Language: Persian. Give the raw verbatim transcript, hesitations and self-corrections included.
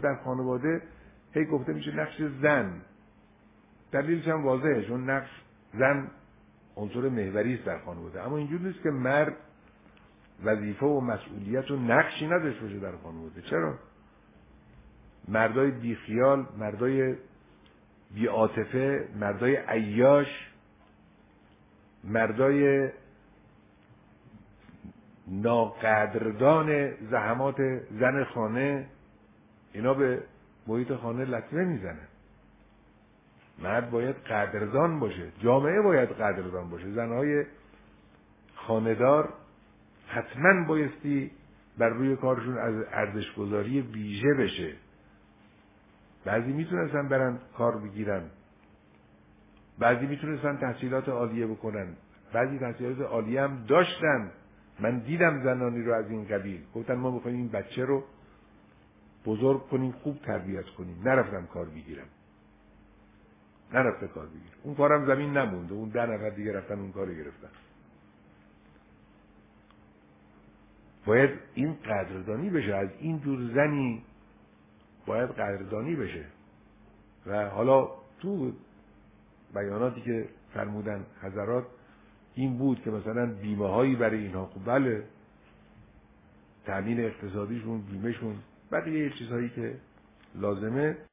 در خانواده هی گفته میشه نقش زن. دلیلش هم واضحه، چون نقش زن عنصر محوری است در خانواده. اما اینجور نیست که مرد وظیفه و مسئولیت و نقشی نداشته باشه در خانواده. چرا؟ مردای بیخیال، مردای بی‌عاطفه، مردای عیاش، مردای ناقدردان زحمات زن خانه، اینا به محیط خانه لطمه میزنن. مرد باید قدردان باشه، جامعه باید قدردان باشه. زنهای خانه‌دار حتما بایستی بر روی کارشون از ارزش‌گذاری ویژه بشه. بعضی میتونستن برن کار بگیرن، بعضی میتونستن تحصیلات عالیه بکنن، بعضی تحصیلات عالیه هم داشتن. من دیدم زنانی رو از این قبیل، گفتن ما میخوایم این بچه رو بزرگ کنیم، خوب تربیت کنیم. نرفتم کار بگیرم، نرفته کار بگیر. اون کارم زمین نمونده، اون ده نفر دیگه رفتن اون کارو گرفتن. باید این قدردانی بشه، از این جور زنی باید قدردانی بشه. و حالا تو بیاناتی که فرمودن حضرات این بود که مثلا بیمه هایی برای اینها، خب بله، تامین اقتصادیشون، بیمهشون، بقیه چیزهایی که لازمه